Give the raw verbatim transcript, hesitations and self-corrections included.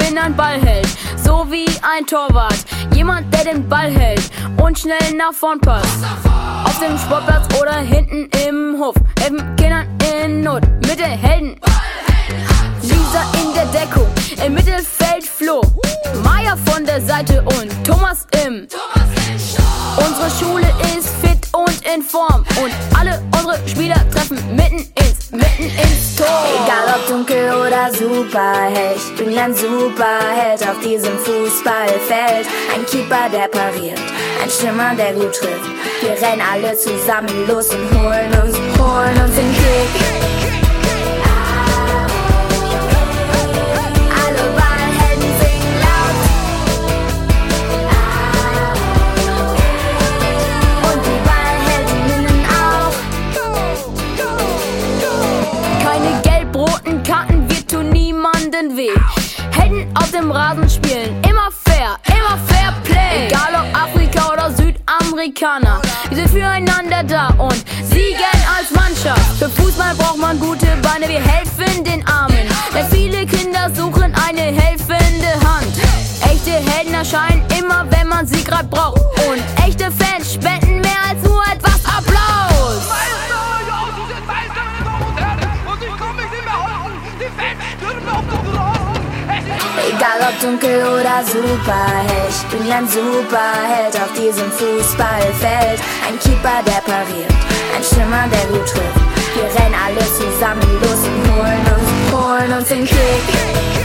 bin ein Ballheld, so wie ein Torwart. Jemand, der den Ball hält und schnell nach vorn passt. Auf dem Sportplatz oder hinten im Hof, helfen Kindern in Not mit den Helden. Lisa in der Deckung, im Mittelfeld Flo, Maya von der Seite und Thomas im. Unsere Schule ist fit und in Form und alle unsere Spieler treffen mitten ins, mitten ins Tor. Egal ob dunkel oder Superheld, ich bin ein Superheld auf diesem Fußballfeld. Ein Keeper, der pariert, ein Stürmer, der gut trifft. Wir rennen alle zusammen los und holen uns, holen uns den Kick. Weh. Helden auf dem Rasen spielen, immer fair, immer fair play. Egal ob Afrika oder Südamerikaner, wir sind füreinander da und siegen als Mannschaft. Für Fußball braucht man gute Beine, wir helfen den Armen, denn viele Kinder suchen eine helfende Hand. Echte Helden erscheinen immer, wenn man sie grad braucht, und echte Fans spenden mehr als nur etwas Applaus. Egal ob dunkel oder Superheld, ich bin ein Superheld auf diesem Fußballfeld. Ein Keeper, der pariert, ein Stürmer, der gut trifft. Wir rennen alle zusammen los und holen uns, holen uns den Kick.